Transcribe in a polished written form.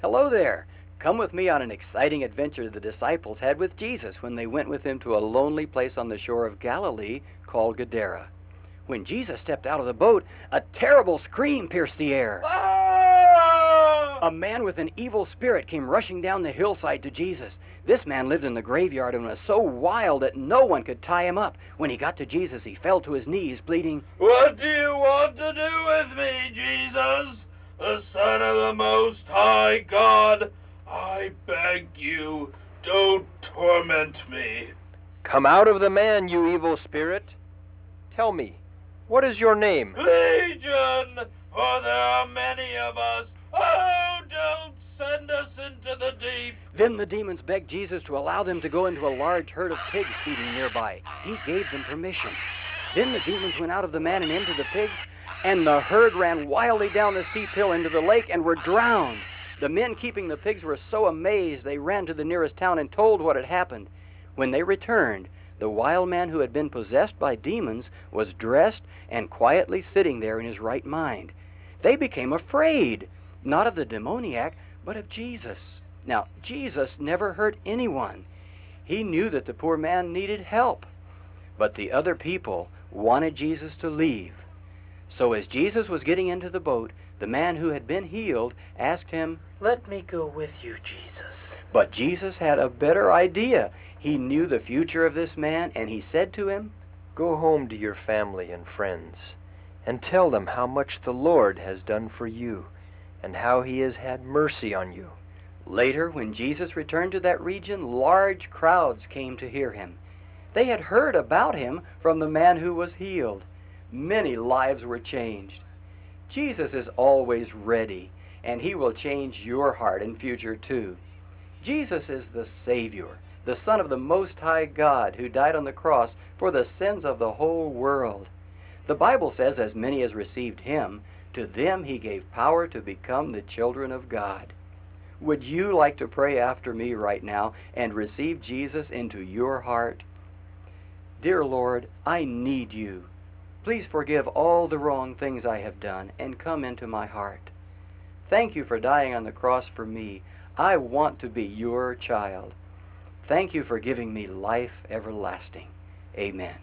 Hello there. Come with me on an exciting adventure the disciples had with Jesus when they went with him to a lonely place on the shore of Galilee called Gadara. When Jesus stepped out of the boat, a terrible scream pierced the air. Ah! A man with an evil spirit came rushing down the hillside to Jesus. This man lived in the graveyard and was so wild that no one could tie him up. When he got to Jesus, he fell to his knees, bleating, What do you want to do with me, Jesus, the Son of the Most High God? I beg you, don't torment me. Come out of the man, you evil spirit. Tell me, what is your name? Legion, for there are many of us. Oh, don't send us into the deep. Then the demons begged Jesus to allow them to go into a large herd of pigs feeding nearby. He gave them permission. Then the demons went out of the man and into the pigs, and the herd ran wildly down the steep hill into the lake and were drowned. The men keeping the pigs were so amazed they ran to the nearest town and told what had happened. When they returned, the wild man who had been possessed by demons was dressed and quietly sitting there in his right mind. They became afraid, not of the demoniac, but of Jesus. Now, Jesus never hurt anyone. He knew that the poor man needed help. But the other people wanted Jesus to leave. So as Jesus was getting into the boat, the man who had been healed asked him, "Let me go with you, Jesus." but Jesus had a better idea. He knew the future of this man, and he said to him, Go home to your family and friends, and tell them how much the Lord has done for you, and how he has had mercy on you. Later, when Jesus returned to that region, large crowds came to hear him. They had heard about him from the man who was healed. Many lives were changed. Jesus is always ready, and he will change your heart and future too. Jesus is the Savior, the Son of the Most High God, who died on the cross for the sins of the whole world. The Bible says, as many as received him, to them he gave power to become the children of God. Would you like to pray after me right now and receive Jesus into your heart? Dear Lord, I need you. Please forgive all the wrong things I have done and come into my heart. Thank you for dying on the cross for me. I want to be your child. Thank you for giving me life everlasting. Amen.